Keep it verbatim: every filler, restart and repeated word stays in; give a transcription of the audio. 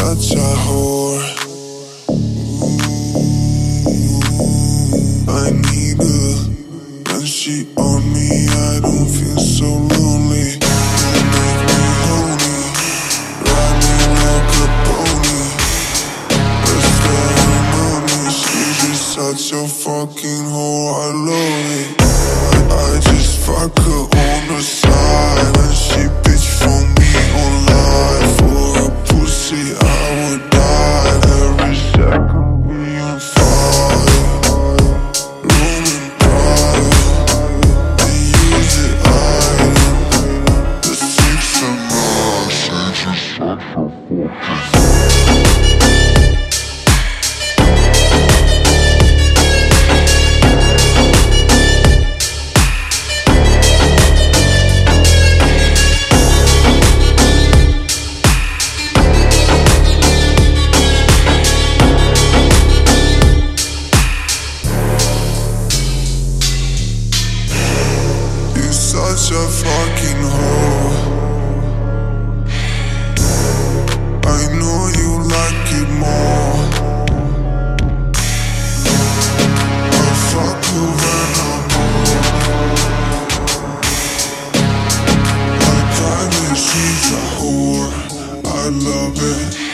such a whore. Ooh, I need her. When she on me, I don't feel so lonely. You make me horny, ride me like a pony. The ceremony, she's just such a fucking whore. I love it. I just fuck her on the side, and she bitch for me online. For a pussy, I would die. Every second we on fire. Roman pride, they use it iron. The six of nine, she just such a fucking such a fucking hoe. I know you like it more. I fuck you when I'm bored. My private, she's a whore. I love it.